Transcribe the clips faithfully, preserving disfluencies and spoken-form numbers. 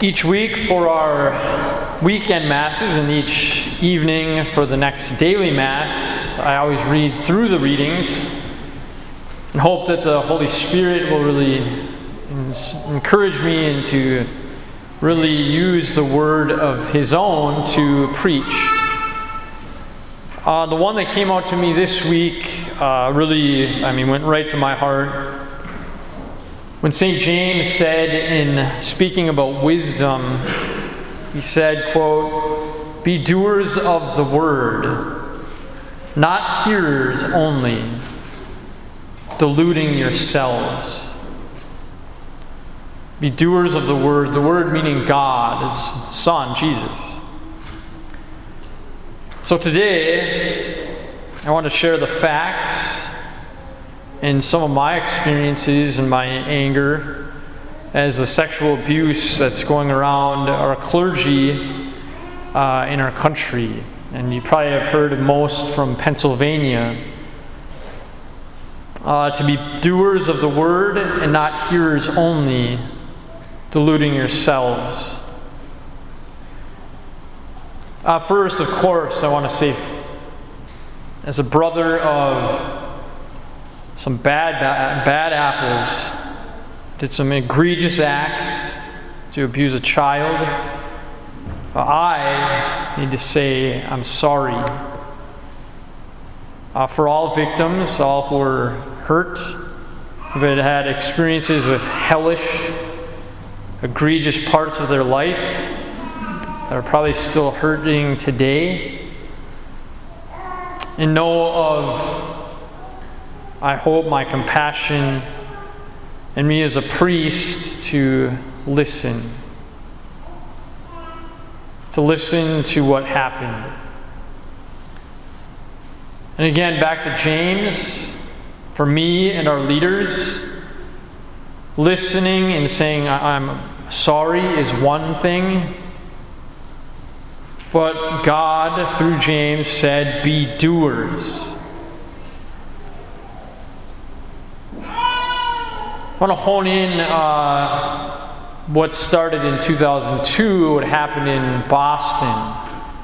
Each week for our weekend masses and each evening for the next daily mass, I always read through the readings and hope that the Holy Spirit will really encourage me and to really use the word of His own to preach. Uh, the one that came out to me this week uh, really, I mean, went right to my heart. When Saint James said in speaking about wisdom, he said, quote, "Be doers of the word, not hearers only, deluding yourselves." Be doers of the word, the word meaning God, His Son, Jesus. So today, I want to share the facts and some of my experiences and my anger as the sexual abuse that's going around our clergy uh, in our country. And you probably have heard of most from Pennsylvania. Uh, to be doers of the word and not hearers only, deluding yourselves. Uh, first, of course, I want to say, as a brother of some bad, bad, bad apples, did some egregious acts to abuse a child, I need to say I'm sorry. Uh, for all victims, all who were hurt, who had had experiences with hellish, egregious parts of their life that are probably still hurting today, and know of, I hope, my compassion and me as a priest to listen. To listen to what happened. And again, back to James, for me and our leaders, listening and saying I'm sorry is one thing, but God, through James, said, be doers. I want to hone in uh, what started in two thousand two, what happened in Boston.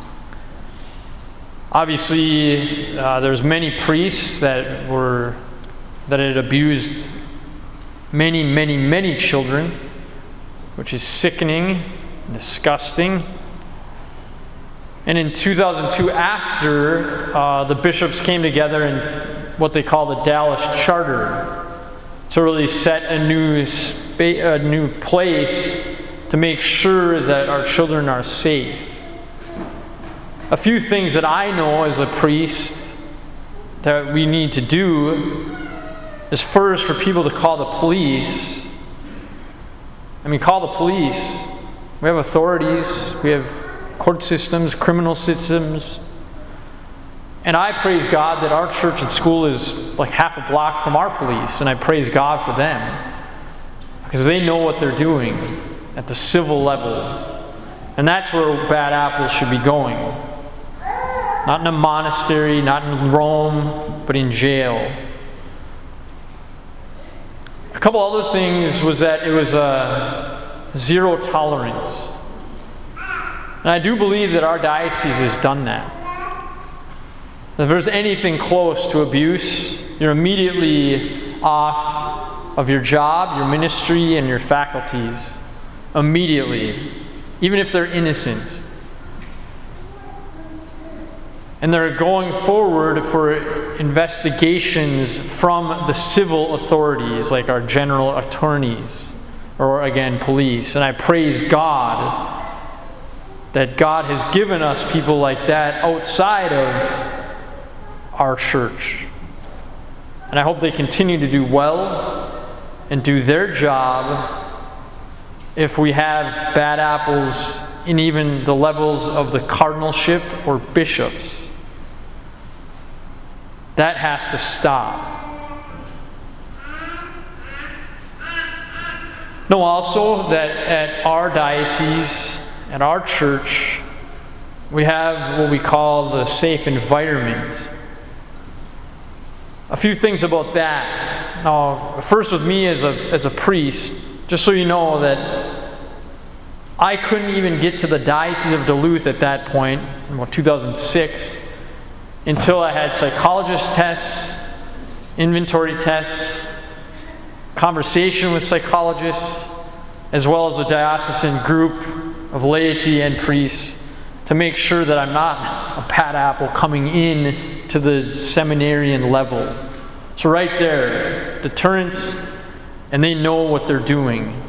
Obviously, uh, there's many priests that were that had abused many, many, many children, which is sickening and disgusting. And in two thousand two, after uh, the bishops came together in what they call the Dallas Charter, to really set a new spa- a new place to make sure that our children are safe. A few things that I know as a priest that we need to do is first for people to call the police. I mean, call the police. We have authorities. We have court systems, criminal systems. And I praise God that our church and school is like half a block from our police, and I praise God for them because they know what they're doing at the civil level. And that's where bad apples should be going. Not in a monastery, not in Rome, but in jail. A couple other things was that it was a zero tolerance. And I do believe that our diocese has done that. If there's anything close to abuse, you're immediately off of your job, your ministry, and your faculties. Immediately. Even if they're innocent. And they're going forward for investigations from the civil authorities, like our general attorneys, or again, police. And I praise God that God has given us people like that outside of our church. And I hope they continue to do well and do their job if we have bad apples in even the levels of the cardinalship or bishops. That has to stop. Know also that at our diocese, at our church, we have what we call the safe environment. A few things about that. Now, first with me as a as a priest, just so you know that I couldn't even get to the Diocese of Duluth at that point, in well, two thousand six, until I had psychologist tests, inventory tests, conversation with psychologists, as well as a diocesan group of laity and priests to make sure that I'm not a bad apple coming in to the seminarian level. So right there, deterrence, and they know what they're doing.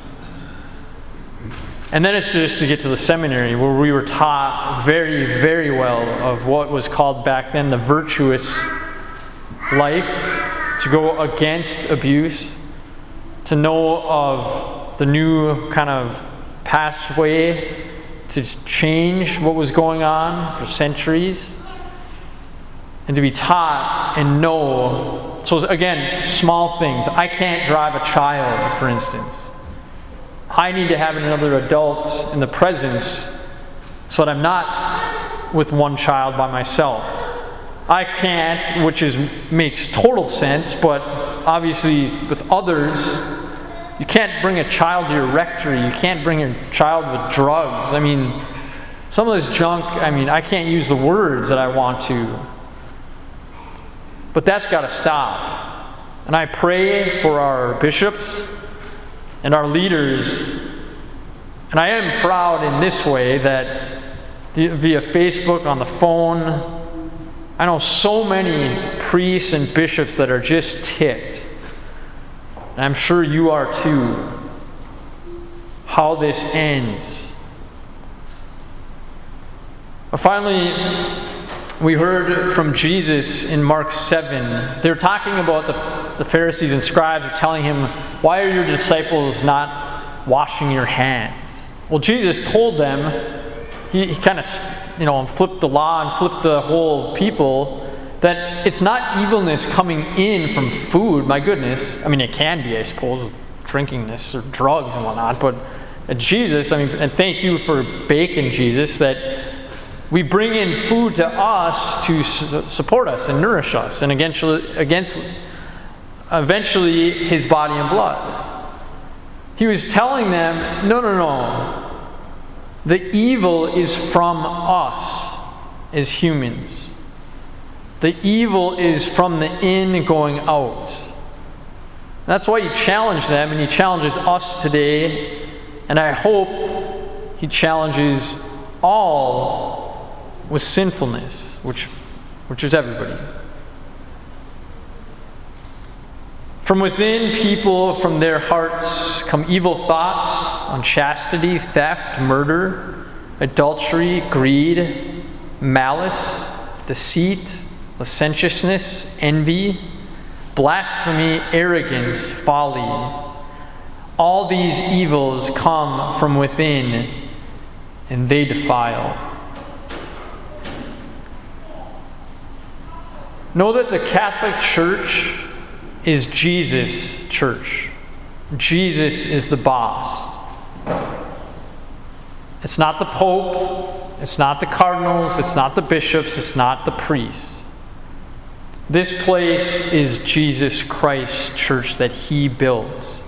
And then it's just to get to the seminary, where we were taught very, very well of what was called back then the virtuous life, to go against abuse, to know of the new kind of pathway to change what was going on for centuries, and to be taught and know. So again, small things. I can't drive a child, for instance. I need to have another adult in the presence so that I'm not with one child by myself. I can't, which is makes total sense, but obviously with others, you can't bring a child to your rectory. You can't bring your child with drugs. I mean, some of this junk, I mean, I can't use the words that I want to. But that's got to stop. And I pray for our bishops and our leaders. And I am proud in this way that via Facebook, on the phone, I know so many priests and bishops that are just ticked. And I'm sure you are too. How this ends. Finally, we heard from Jesus in Mark seven. They're talking about the, the Pharisees and scribes are telling him, why are your disciples not washing your hands? Well, Jesus told them, he, he kind of, you know, flipped the law and flipped the whole people, that it's not evilness coming in from food. My goodness. I mean, it can be, I suppose, drinking this or drugs and whatnot. But Jesus, I mean, and thank you for bacon, Jesus, that we bring in food to us to su- support us and nourish us, and against, against eventually His body and blood. He was telling them, no, no, no. The evil is from us as humans. The evil is from the in going out. That's why He challenged them, and He challenges us today, and I hope He challenges all with sinfulness, which, which is everybody. From within people, from their hearts, come evil thoughts, unchastity, theft, murder, adultery, greed, malice, deceit, licentiousness, envy, blasphemy, arrogance, folly. All these evils come from within, and they defile. Know that the Catholic Church is Jesus' church. Jesus is the boss. It's not the Pope. It's not the cardinals. It's not the bishops. It's not the priests. This place is Jesus Christ's church that He built.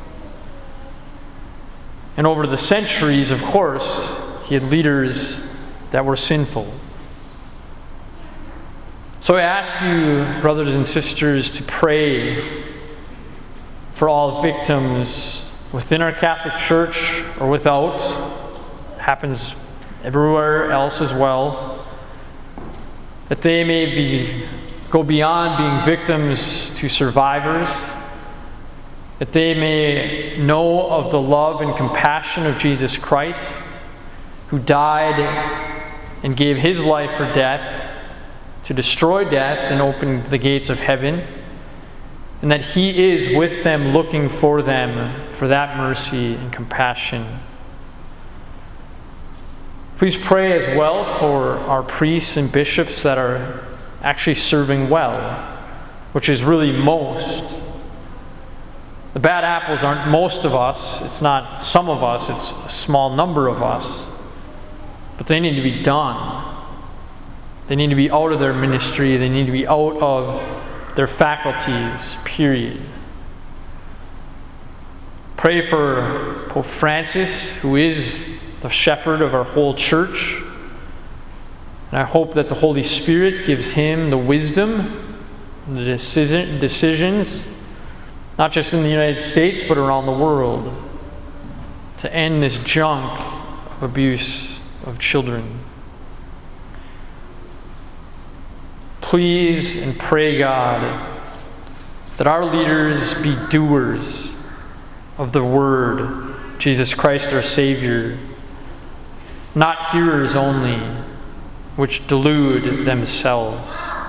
And over the centuries, of course, He had leaders that were sinful. So I ask you, brothers and sisters, to pray for all victims within our Catholic Church or without. It happens everywhere else as well. That they may be go beyond being victims to survivors. That they may know of the love and compassion of Jesus Christ, who died and gave His life for death, to destroy death and open the gates of heaven, and that He is with them, looking for them for that mercy and compassion. Please pray as well for our priests and bishops that are actually serving well, which is really most. The bad apples aren't most of us. It's not some of us. It's a small number of us. But they need to be done. They need to be out of their ministry. They need to be out of their faculties, period. Pray for Pope Francis, who is the shepherd of our whole church. And I hope that the Holy Spirit gives him the wisdom, the decision, decisions, not just in the United States, but around the world, to end this junk of abuse of children. Please and pray, God, that our leaders be doers of the Word, Jesus Christ our Savior, not hearers only, which delude themselves.